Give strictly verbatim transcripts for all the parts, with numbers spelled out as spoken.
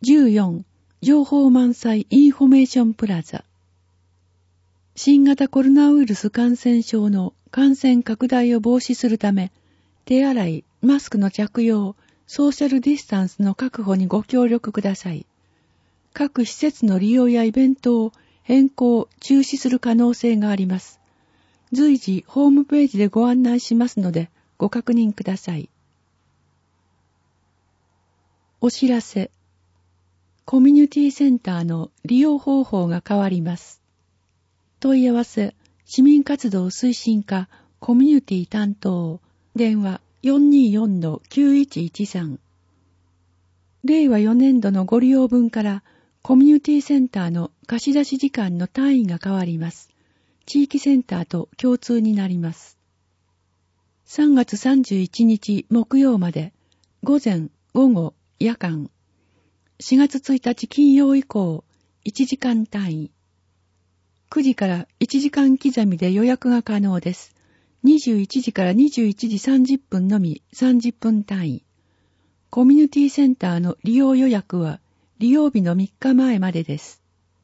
じゅうよん情報満載インフォメーションプラザ。新型コロナウイルス感染症の感染拡大を防止するため、手洗い、マスクの着用、ソーシャルディスタンスの確保にご協力ください。各施設の利用やイベントを変更、中止する可能性があります。随時ホームページでご案内しますのでご確認ください。お知らせ。コミュニティセンターの利用方法が変わります。問い合わせ、市民活動推進課コミュニティ担当、電話 よんにーよんのきゅういちいちさん。れいわよねんどのご利用分からコミュニティセンターの貸し出し時間の単位が変わります。地域センターと共通になります。さんがつさんじゅういちにち木曜まで、午前、午後、夜間。しがつついたち金曜以降、いちじかん単位。くじからいちじかん刻みで予約が可能です。にじゅういちじからにじゅういちじさんじゅっぷんのみさんじゅっぷん単位。コミュニティセンターの利用予約は利用日のみっかまえまでです。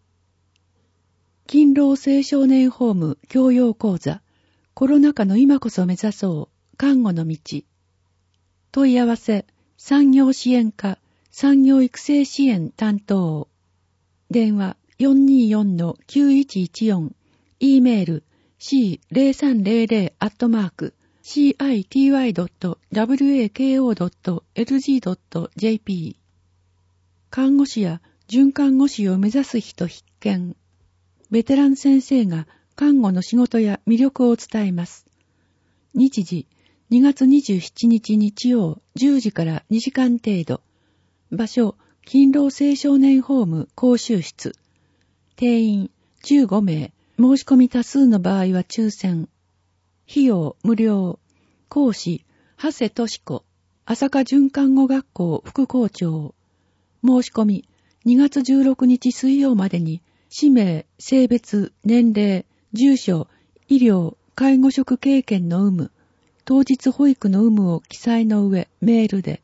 勤労青少年ホーム教養講座、コロナ禍の今こそ目指そう看護の道。問い合わせ、産業支援課産業育成支援担当。電話 よんにーよんのきゅういちいちよん。E メール シーゼロさんゼロゼロ アットマーク シーアイティーワイドットワーコドットエルジードットジェーピー。看護師や准看護師を目指す人必見。ベテラン先生が看護の仕事や魅力を伝えます。日時、にがつにじゅうしちにち日曜じゅうじからにじかん程度。場所、勤労青少年ホーム講習室。定員じゅうごめい。申し込み多数の場合は抽選。費用無料。講師、長谷俊子。朝霞准看護学校副校長。申し込み、にがつじゅうろくにち水曜までに、氏名、性別、年齢、住所、医療、介護職経験の有無、当日保育の有無を記載の上、メールで。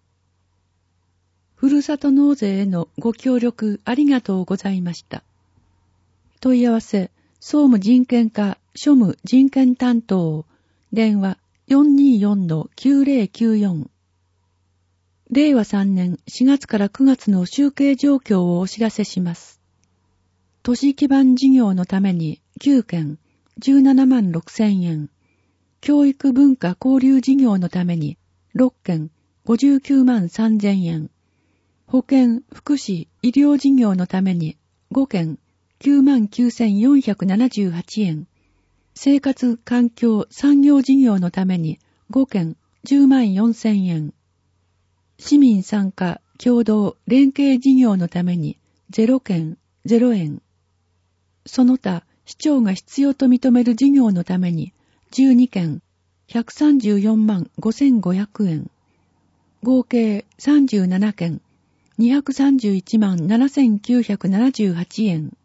ふるさと納税へのご協力ありがとうございました。問い合わせ、総務人権課庶務人権担当、電話 よんにーよんのきゅうゼロきゅうよん。れいわさんねんしがつからくがつの集計状況をお知らせします。都市基盤事業のためにきゅうけんじゅうななまんろくせんえん、教育文化交流事業のためにろっけんごじゅうきゅうまんさんぜんえん、保健、福祉、医療事業のためにごけんきゅうまんきゅうせんよんひゃくななじゅうはちえん、生活環境産業事業のためにごけんじゅうまんよんせんえん、市民参加共同連携事業のためにゼロけんゼロえん、その他市長が必要と認める事業のためにじゅうにけんひゃくさんじゅうよんまんごせんごひゃくえん、合計さんじゅうななけんにひゃくさんじゅういちまんななせんきゅうひゃくななじゅうはちえん。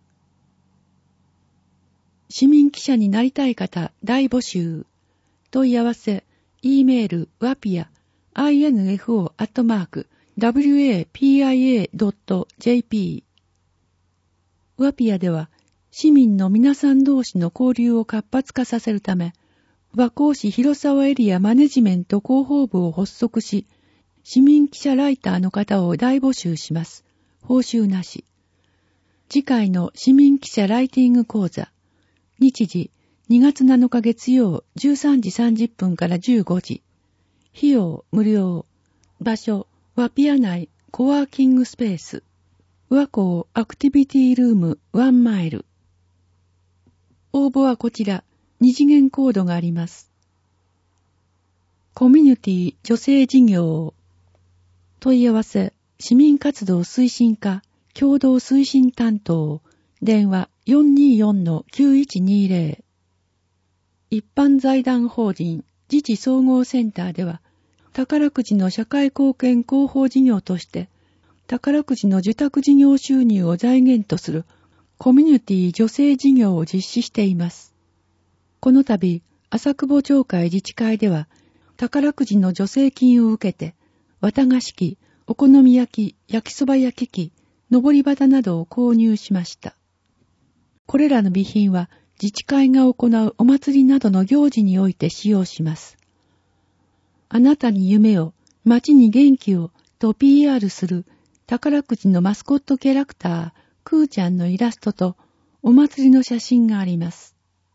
市民記者になりたい方大募集。問い合わせ E メールワピア アイエヌエフオー アットマーク ダブリューエーピーアイエー ドット ジェーピー。ワピアでは市民の皆さん同士の交流を活発化させるため、和光市広沢エリアマネジメント広報部を発足し、市民記者ライターの方を大募集します。報酬なし。次回の市民記者ライティング講座。日時、にがつなのか月曜じゅうさんじさんじゅっぷんからじゅうごじ。費用無料。場所、ワピア内コワーキングスペース。和光アクティビティルームワンマイル。応募はこちら、二次元コードがあります。コミュニティ女性事業。問い合わせ、市民活動推進課共同推進担当、電話 よんにーよんのきゅういちにゼロ。一般財団法人自治総合センターでは、宝くじの社会貢献広報事業として、宝くじの受託事業収入を財源とするコミュニティ女性事業を実施しています。この度、浅久保町会自治会では、宝くじの助成金を受けて、綿菓子機、 お好み焼き、焼きそば焼き器、登り旗などを購入しました。これらの備品は自治会が行うお祭りなどの行事において使用します。あなたに夢を、街に元気をと ピーアール する宝くじのマスコットキャラクター、クーちゃんのイラストとお祭りの写真があります。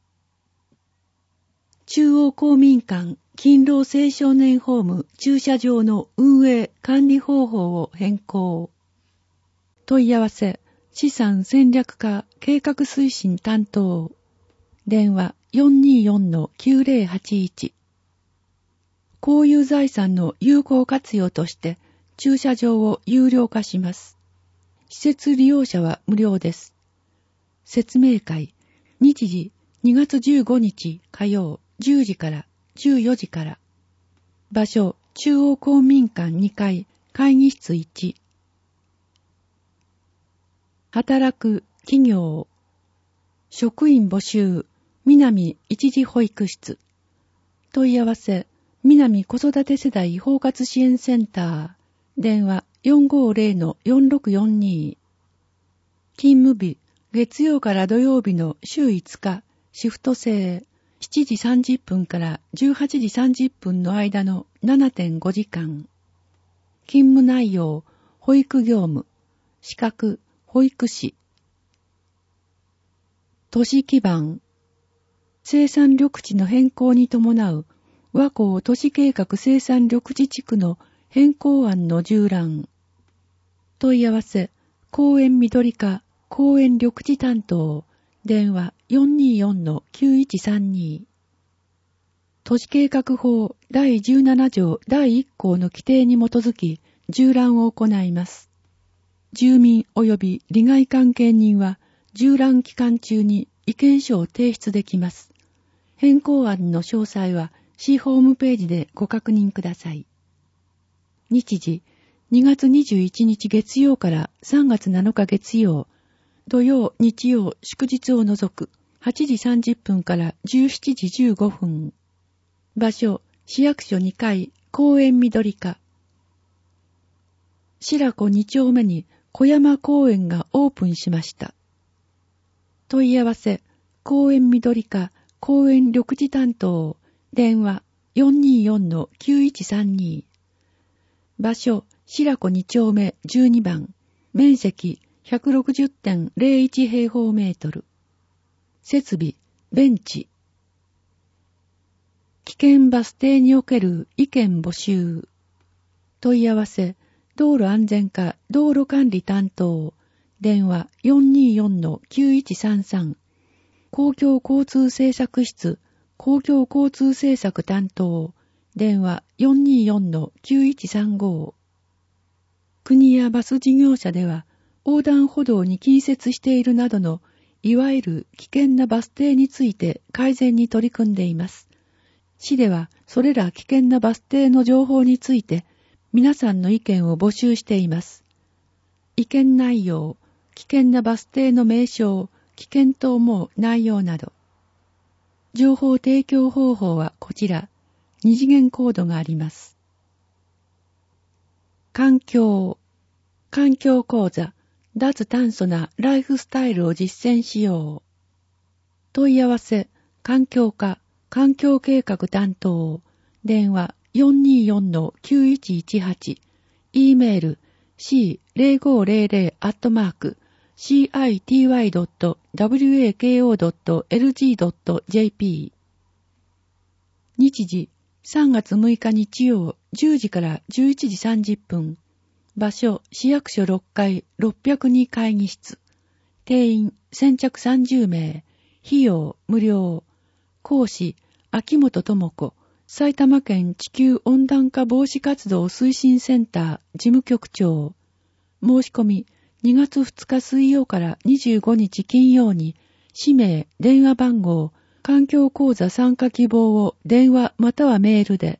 中央公民館勤労青少年ホーム駐車場の運営管理方法を変更。問い合わせ、資産戦略課計画推進担当。電話 よんにーよんのきゅうぜろはちいち。公有財産の有効活用として駐車場を有料化します。施設利用者は無料です。説明会、日時にがつじゅうごにち火曜じゅうじからじゅうよじから。場所、中央公民館にかい会議室いち。働く企業。職員募集、南一時保育室。問い合わせ、南子育て世代包括支援センター。電話 よんごーぜろのよんろくよんに。勤務日、月曜から土曜日の週いつか、シフト制。しちじさんじゅっぷんからじゅうはちじさんじゅっぷんの間の ななてんごじかん。勤務内容、保育業務、資格、保育士。都市基盤。生産緑地の変更に伴う和光都市計画生産緑地地区の変更案の縦覧。問い合わせ、公園緑課公園緑地担当。電話 よんにーよんのきゅういちさんに。都市計画法だいじゅうななじょうだいいっこうの規定に基づき縦覧を行います。住民及び利害関係人は縦覧期間中に意見書を提出できます。変更案の詳細は市ホームページでご確認ください。日時、にがつにじゅういちにち月曜からさんがつなのか月曜、土曜、日曜、祝日を除くはちじさんじゅっぷんからじゅうしちじじゅうごふん。場所、市役所にかい、公園緑課。白子にちょうめに小山公園がオープンしました。問い合わせ、公園緑課、公園緑地担当。電話 よんにーよんのきゅういちさんに。場所、白子にちょうめじゅうにばん。面積 ひゃくろくじゅってんぜろいち 平方メートル。設備、ベンチ。危険バス停における意見募集。問い合わせ、道路安全課道路管理担当。電話 よんにーよんのきゅういちさんさん。公共交通政策室公共交通政策担当。電話 よんにーよんのきゅういちさんご。国やバス事業者では横断歩道に近接しているなどのいわゆる危険なバス停について改善に取り組んでいます。市ではそれら危険なバス停の情報について皆さんの意見を募集しています。意見内容、危険なバス停の名称、危険と思う内容など。情報提供方法はこちら、二次元コードがあります。環境、環境講座、脱炭素なライフスタイルを実践しよう。問い合わせ、環境課、環境計画担当。電話 よんにーよんのきゅういちいちはち。E メール シーぜろごぜろぜろ アットマーク シーアイティーワイドットワコドットエルジードットジェーピー。日時さんがつむいか日曜じゅうじからじゅういちじさんじゅっぷん。場所市役所ろっかいろっぴゃくに会議室。定員先着さんじゅうめい。費用無料。講師秋元智子。埼玉県地球温暖化防止活動推進センター事務局長。申し込みにがつふつか水曜からにじゅうごにち金曜に氏名、電話番号、環境講座参加希望を電話またはメールで。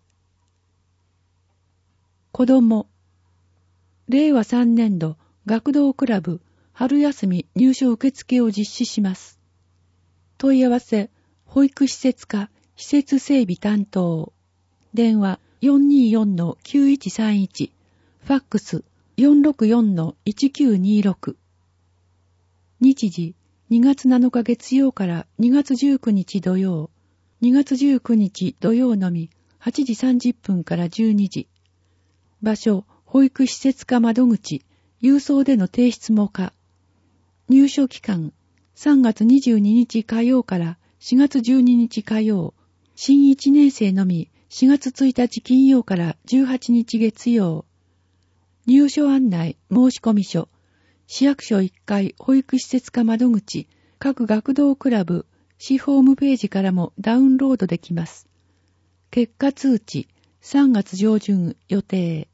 子供。れいわさんねんど学童クラブ春休み入所受付を実施します。問い合わせ、保育施設課施設整備担当。電話 よんにーよんのきゅういちさんいち。 ファックス よんろくよんのいちきゅうにろく。日時にがつなのか月曜からにがつじゅうくにち土曜、にがつじゅうくにち土曜のみはちじさんじゅっぷんからじゅうにじ。場所、保育施設課窓口、郵送での提出も可。入所期間、さんがつにじゅうににち火曜からしがつじゅうににち火曜、新いちねん生のみしがつついたち金曜からじゅうはちにち月曜。入所案内申込書、市役所いっかい保育施設課窓口、各学童クラブ、市ホームページからもダウンロードできます。結果通知、さんがつ上旬予定。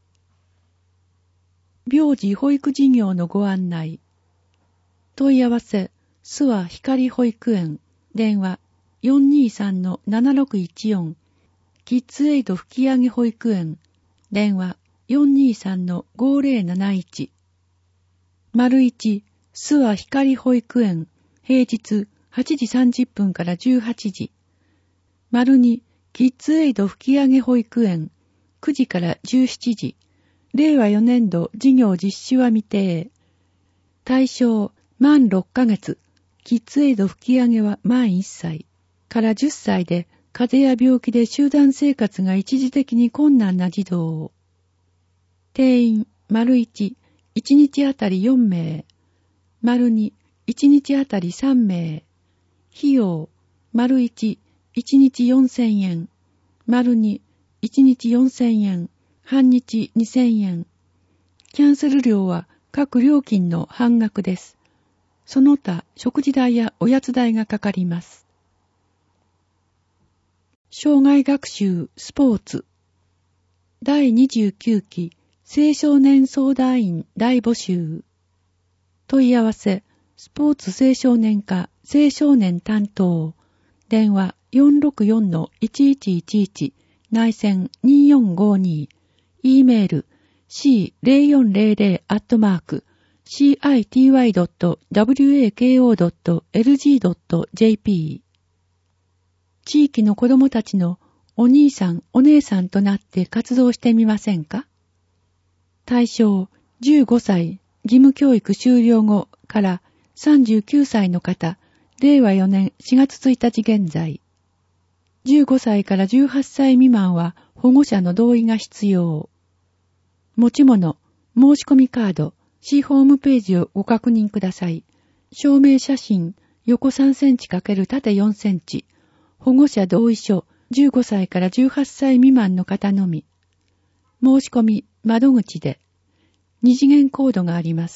病児保育事業のご案内。問い合わせ、諏訪光保育園、電話 よんにさんのななろくいちよん、キッズエイド吹上保育園、電話 よんにさんのごぜろなないち。丸一、諏訪光保育園、平日はちじさんじゅっぷんからじゅうはちじ。丸二、キッズエイド吹上保育園、くじからじゅうしちじ。れいわよねんど事業実施は未定。対象、満ろっかげつ、キッズエイド吹上は満いっさいからじゅっさいで、風邪や病気で集団生活が一時的に困難な児童を。定員、丸一、いちにちあたりよんめい。丸二、いちにちあたりさんめい。費用、丸一、いちにちよんせんえん。丸二、いちにちよんせんえん。半日にせんえん。キャンセル料は各料金の半額です。その他、食事代やおやつ代がかかります。障害学習スポーツだいにじゅうきゅうき青少年相談員大募集。問い合わせ、スポーツ青少年課青少年担当。電話 よんろくよんのいちいちいちいち 内線によんごに。E メール シーぜろよんぜろぜろ アットマーク シーアイティーワイドットワコドットエルジードットジェーピー。地域の子どもたちのお兄さんお姉さんとなって活動してみませんか？対象じゅうごさい義務教育終了後からさんじゅうきゅうさいの方、れいわよねんしがつついたち現在。じゅうごさいからじゅうはっさい未満は保護者の同意が必要。持ち物、申し込みカード、市ホームページをご確認ください。証明写真、横さんセンチ×縦よんセンチ。保護者同意書、じゅうごさいからじゅうはっさい未満の方のみ。申し込み、窓口で。二次元コードがあります。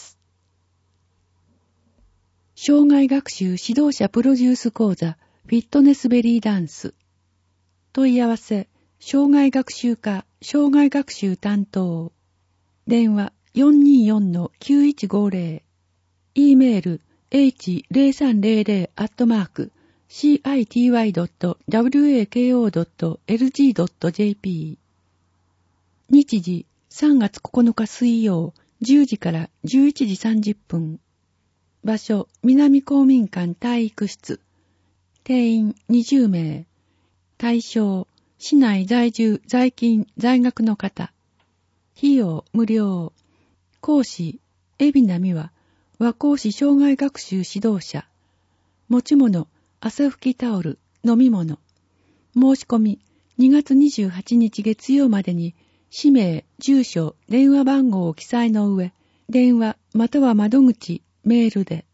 障害学習指導者プロデュース講座、フィットネスベリーダンス。問い合わせ、障害学習課、障害学習担当。電話 よんによんのきゅういちごぜろ。E メール エイチゼロさんゼロゼロ アットマーク シーアイティーワイドットワコドットエルジードットジェーピー。日時さんがつここのか水曜じゅうじからじゅういちじさんじゅっぷん。場所南公民館体育室。定員にじゅうめい。対象市内在住在勤在学の方。費用無料。講師海老名美和和講師障害学習指導者。持ち物汗拭きタオル飲み物。申し込みにがつにじゅうはちにち月曜までに氏名住所電話番号を記載の上電話または窓口メールで。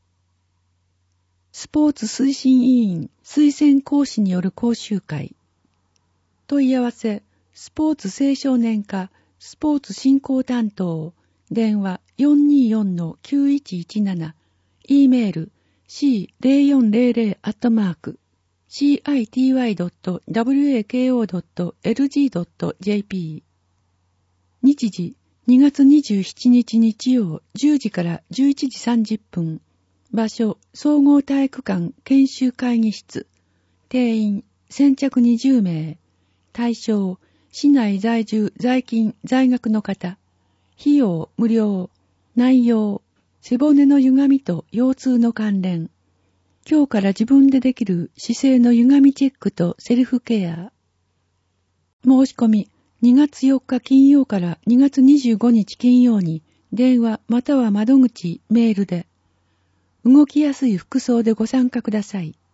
スポーツ推進委員推薦講師による講習会。問い合わせスポーツ青少年課スポーツ振興担当。電話 よんによんのきゅういちいちなな。E メール シーゼロよんゼロゼロ アットマーク シーアイティーワイドットワコドットエルジードットジェーピー。日時にがつにじゅうしちにち日曜じゅうじからじゅういちじさんじゅっぷん。場所総合体育館研修会議室。定員先着にじゅうめい。対象市内在住在勤在学の方。費用無料。内容背骨の歪みと腰痛の関連。今日から自分でできる姿勢の歪みチェックとセルフケア。申し込みにがつよっか金曜からにがつにじゅうごにち金曜に電話または窓口、メールで動きやすい服装でご参加ください。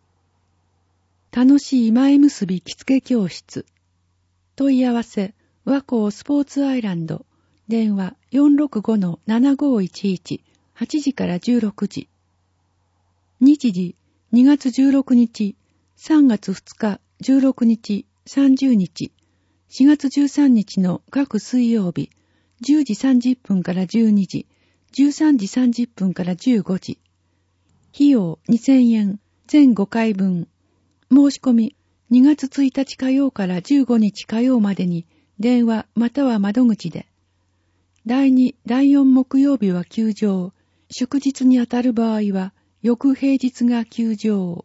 楽しい前結び着付け教室。問い合わせ、和光スポーツアイランド。電話 よんろくごのななごいちいち、はちじからじゅうろくじ。日時、にがつじゅうろくにち、さんがつふつか、じゅうろくにち、さんじゅうにち、しがつじゅうさんにちの各水曜日、じゅうじさんじゅっぷんからじゅうにじ、じゅうさんじさんじゅっぷんからじゅうごじ。費用にせんえん、全ごかいぶん。申し込み、にがつついたち火曜からじゅうごにち火曜までに電話または窓口で。だいに、だいよん木曜日は休場。祝日にあたる場合は、翌平日が休場。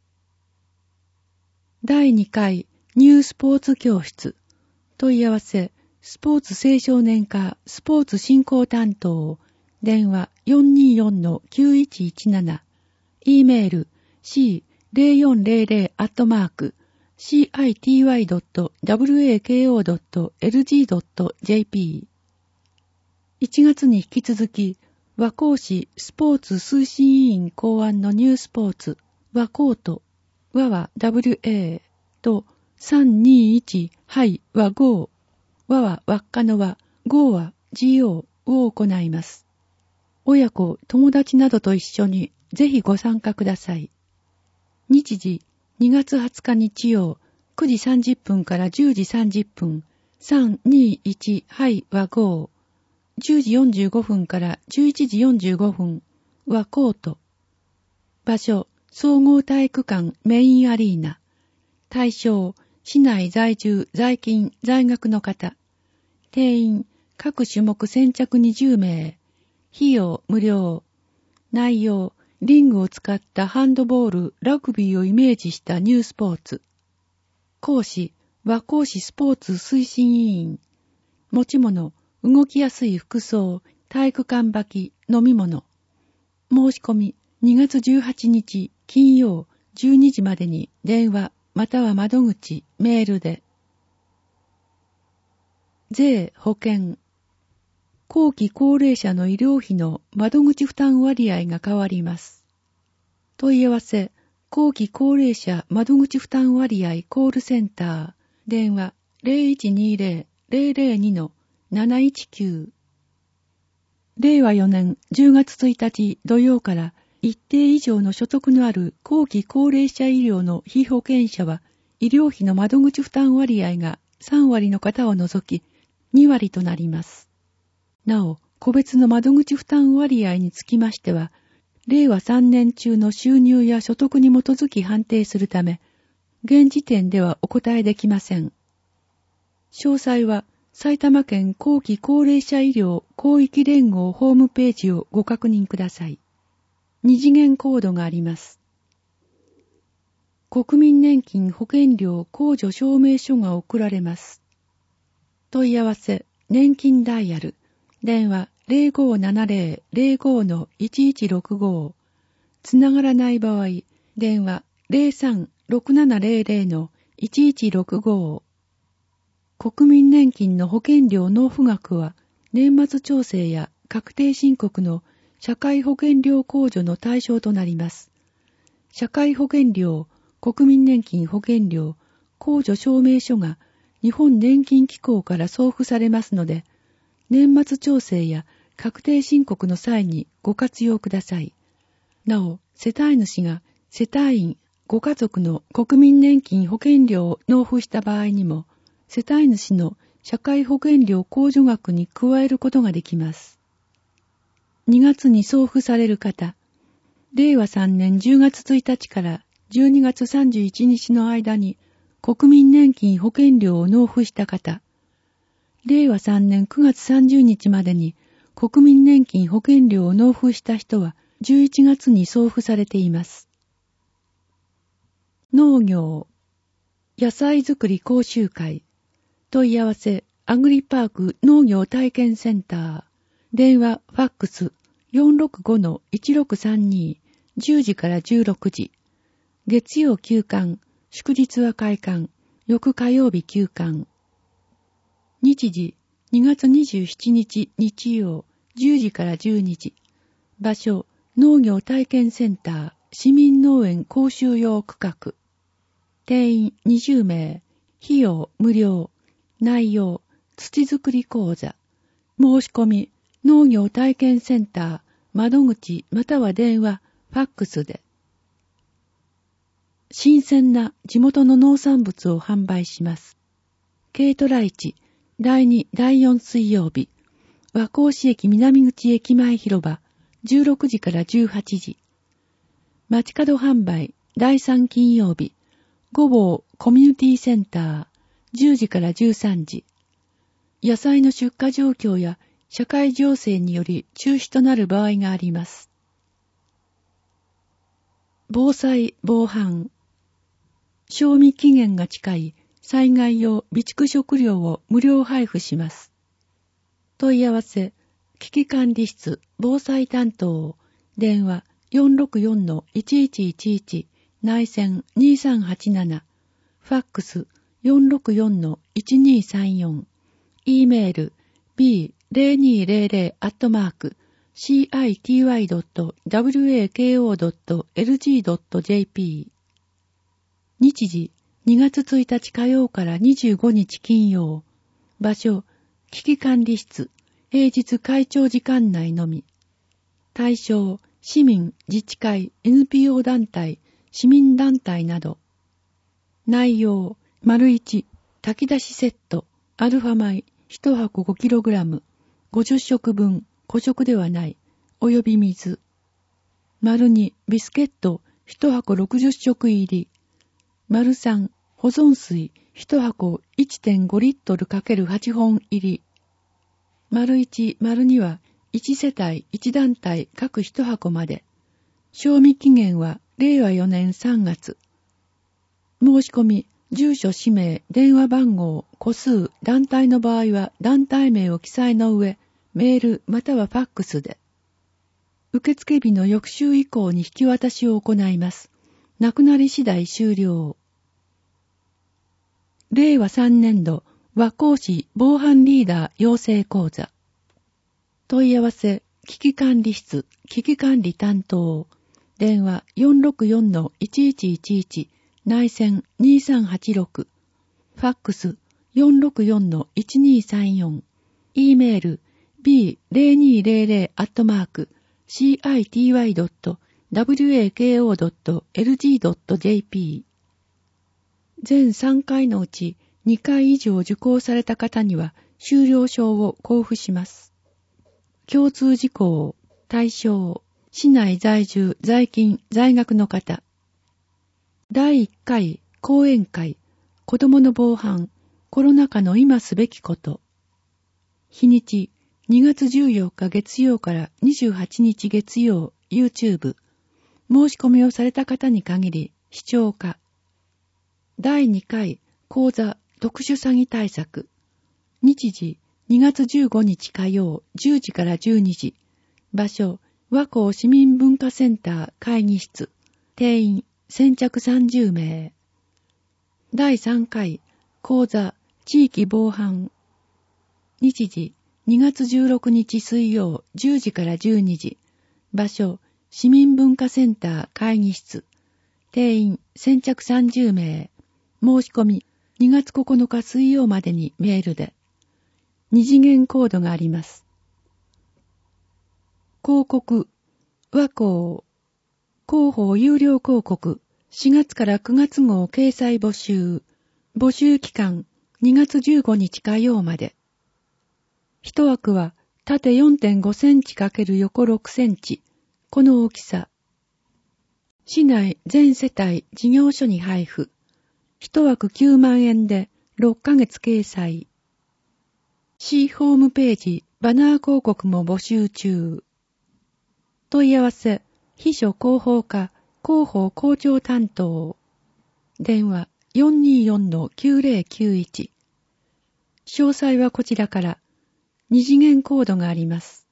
だいにかいニュースポーツ教室。問い合わせ、スポーツ青少年課スポーツ振興担当。電話 よんにーよんのきゅういちいちなな。E メール シーゼロよんゼロゼロ アットマーク シーアイティーワイドットワコドットエルジードットジェーピー。いちがつに引き続き、和光市スポーツ推進委員考案のニュースポーツ、和光と、和は ダブリューエー とさんにいちはい和合、和は輪っかの和、合は ジーオー を行います。親子、友達などと一緒にぜひご参加ください。日時、にがつはつか日曜、くじさんじゅっぷんからじゅうじさんじゅっぷん、さんにいちはい和合、じゅうじよんじゅうごふんからじゅういちじよんじゅうごふん、和コート。場所、総合体育館メインアリーナ。対象、市内在住、在勤、在学の方。定員、各種目先着にじゅうめい。費用、無料。内容、リングを使ったハンドボール、ラグビーをイメージしたニュースポーツ。講師、和光市スポーツ推進委員。持ち物、動きやすい服装、体育館履き、飲み物。申し込み、にがつじゅうはちにち金曜じゅうにじまでに電話または窓口、メールで。税、保険。後期高齢者の医療費の窓口負担割合が変わります。問い合わせ、後期高齢者窓口負担割合コールセンター、電話 ゼロいちにゼロ ゼロゼロにのなないちきゅう。れいわよねんじゅうがつついたち土曜から一定以上の所得のある後期高齢者医療の被保険者は医療費の窓口負担割合がさんわりの方を除きにわりとなります。なお、個別の窓口負担割合につきましては、れいわさんねん中の収入や所得に基づき判定するため、現時点ではお答えできません。詳細は、埼玉県後期高齢者医療広域連合ホームページをご確認ください。二次元コードがあります。国民年金保険料控除証明書が送られます。問い合わせ、年金ダイヤル、電話 ゼロごななゼロ ゼロごのいちいちろくご。つながらない場合、電話 ゼロさんろくななゼロゼロのいちいちろくご。国民年金の保険料納付額は、年末調整や確定申告の社会保険料控除の対象となります。社会保険料、国民年金保険料、控除証明書が日本年金機構から送付されますので、年末調整や確定申告の際にご活用ください。なお、世帯主が世帯員、ご家族の国民年金保険料を納付した場合にも、世帯主の社会保険料控除額に加えることができます。にがつに送付される方、れいわさんねんじゅうがつついたちからじゅうにがつさんじゅういちにちの間に国民年金保険料を納付した方、れいわさんねんくがつさんじゅうにちまでに国民年金保険料を納付した人はじゅういちがつに送付されています。農業、野菜作り講習会、問い合わせ、アグリパーク農業体験センター、電話、ファックス よんろくごのいちろくさんに、じゅうじからじゅうろくじ、月曜休館、祝日は開館、翌火曜日休館。 日時にがつにじゅうしちにち日曜じゅうじからじゅうにじ。場所農業体験センター市民農園講習用区画。定員にじゅうめい。費用無料。内容土作り講座。申し込み農業体験センター窓口または電話、ファックスで。新鮮な地元の農産物を販売します。軽トラ市だいに、だいよん水曜日。和光市駅南口駅前広場じゅうろくじからじゅうはちじ。街角販売だいさん金曜日。ごぼうコミュニティセンターじゅうじからじゅうさんじ。野菜の出荷状況や社会情勢により中止となる場合があります。防災防犯。賞味期限が近い災害用備蓄食料を無料配布します。問い合わせ危機管理室防災担当電話 よんろくよんのいちいちいちいち 内線にさんはちななファックス よんろくよんのいちにさんよん E メール ビーゼロにゼロゼロ アットマーク シーアイティーワイドットワーコドットエルジードットジェーピー 日時にがつついたち火曜からにじゅうごにち金曜。場所危機管理室平日会長時間内のみ。対象市民自治会 エヌピーオー 団体市民団体など。内容丸いち炊き出しセットアルファ米いちはこ ごキログラム ごじゅっしょくぶん個食ではないおよび水。丸にビスケットいちはころくじゅっしょく入り。丸さん保存水いちはこ いってんごリットル ×はち 本入り。丸いち、丸にはいち世帯いち団体各いち箱まで。賞味期限はれいわよねんさんがつ。申し込み、住所氏名、電話番号、個数、団体の場合は団体名を記載の上、メールまたはファックスで。受付日の翌週以降に引き渡しを行います。なくなり次第終了。れいわさんねんど和光市防犯リーダー養成講座。問い合わせ危機管理室危機管理担当電話 よんろくよんのいちいちいちいち 内線にさんはちろくファックス よんろくよんのいちにさんよん E メール ビーゼロにゼロゼロ アットマーク シーアイティーワイドットワーコドットエルジードットジェーピー 全さんかいのうちにかい以上受講された方には修了証を交付します。共通事項、対象、市内在住、在勤、在学の方。だいいっかい講演会、子どもの防犯、コロナ禍の今すべきこと。日にち、にがつじゅうよっか月曜からにじゅうはちにち月曜、YouTube。申し込みをされた方に限り、視聴可。だいにかい講座特殊詐欺対策。日時にがつじゅうごにち火曜じゅうじからじゅうにじ。場所和光市民文化センター会議室。定員先着さんじゅうめい。だいさんかい講座地域防犯。日時にがつじゅうろくにち水曜じゅうじからじゅうにじ。場所市民文化センター会議室。定員先着さんじゅうめい。申し込みにがつここのか水曜までにメールで。二次元コードがあります。広告和光広報有料広告しがつからくがつ号掲載募集。募集期間にがつじゅうごにち火曜まで。一枠は縦 よんてんごセンチ×横ろくセンチ。この大きさ。市内全世帯事業所に配布。一枠きゅうまんえんでろっかげつ掲載。市ホームページバナー広告も募集中。問い合わせ秘書広報課広報校長担当。電話 よんにーよんのきゅうぜろきゅういち。詳細はこちらから。二次元コードがあります。